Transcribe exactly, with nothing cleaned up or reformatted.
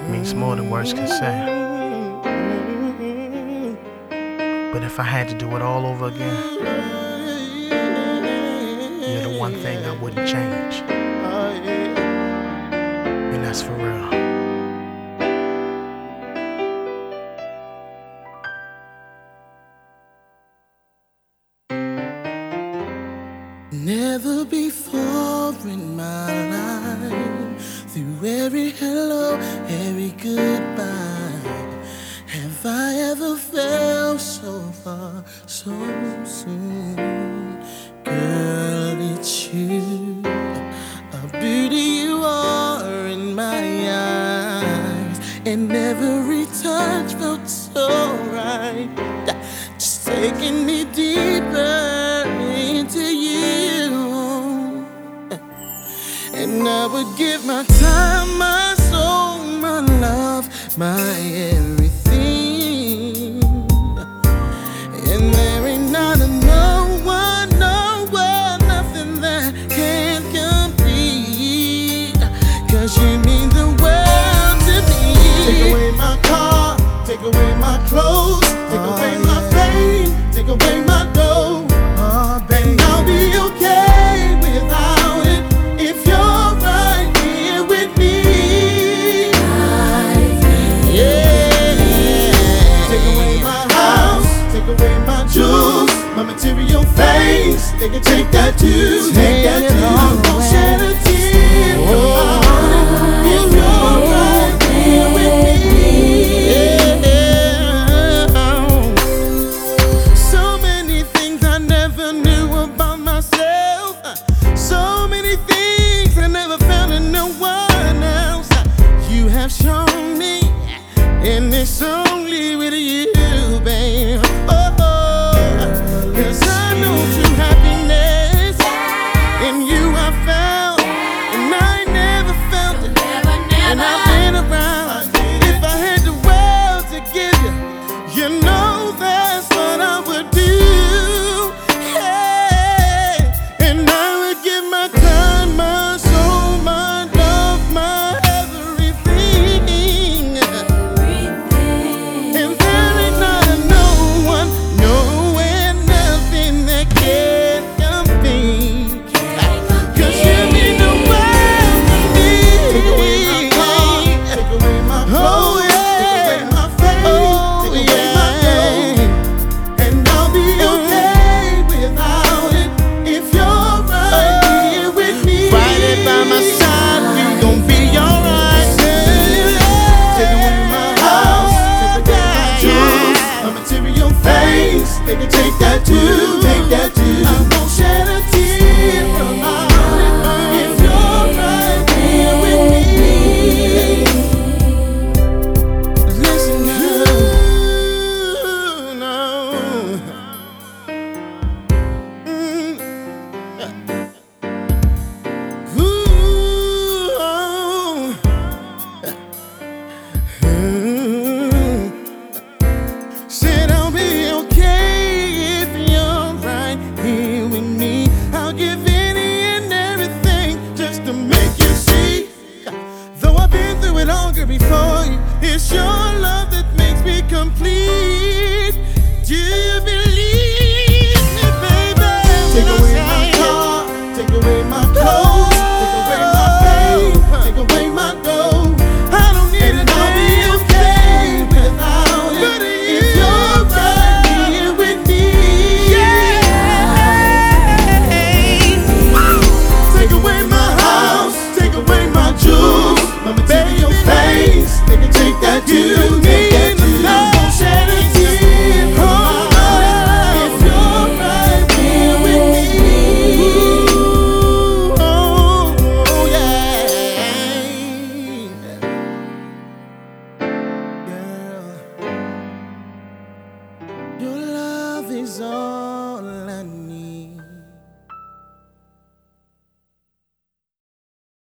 means more than words can say. But if I had to do it all over again, you're the one thing I wouldn't change. And that's for real. Never before in my life, through every hello, every goodbye, have I ever felt so far, so soon. Girl, it's you, a beauty you are in my eyes, and every touch felt so right, just taking me deeper into you. And I would give my time, my soul, my love, my everything. And there ain't not a no one, no one, nothing that can compete. Cause you mean the world to me. Take away my car, take away my clothes, take Oh, away yeah. my fame, take away my dough. Oh, baby. And I'll be okay without it if you're right here with me. Yeah. Take away my house, take away my jewels, my material things. They can take that too, take that it too. all I won't away. shed a tear from my heart if you're right here with me. Yeah. So many things I never knew about myself. So many things I never found in no one else. You have shown me, and it's only with